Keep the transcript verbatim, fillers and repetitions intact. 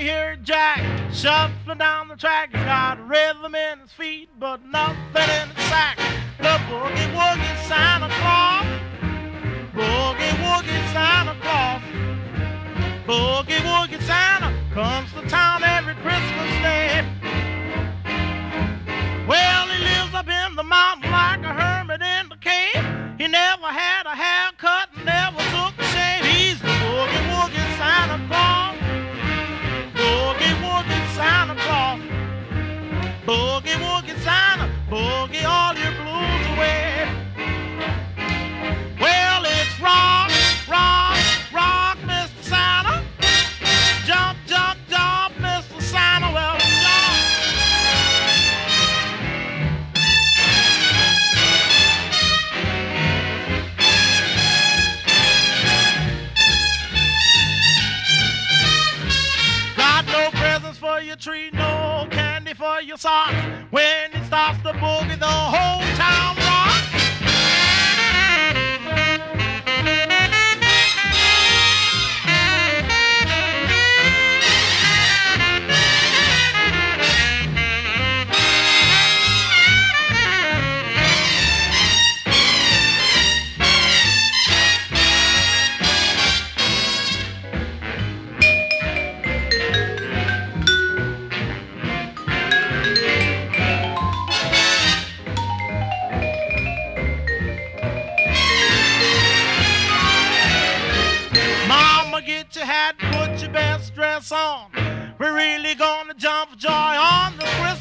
hear Jack shuffling down the track. He's got rhythm in his feet, but nothing in his sack. The boogie woogie Santa Claus, boogie woogie Santa Claus, boogie woogie Santa comes to town every Christmas Day. Well, he lives up in the mountain like a hermit in the cave. He never had a haircut, never took a shave. He's the boogie woogie Santa Claus, boogie woogie Santa Claus, boogie woogie Santa, boogie all your blues away. Well, it's rock, rock, rock, Mister Santa. Jump, jump, jump, Mister Santa. Well, jump. Got no presents for your tree, no candy for your socks. When he stops the boogie, the whole town rocks. Get your hat, put your best dress on. We're really gonna jump for joy on the Christmas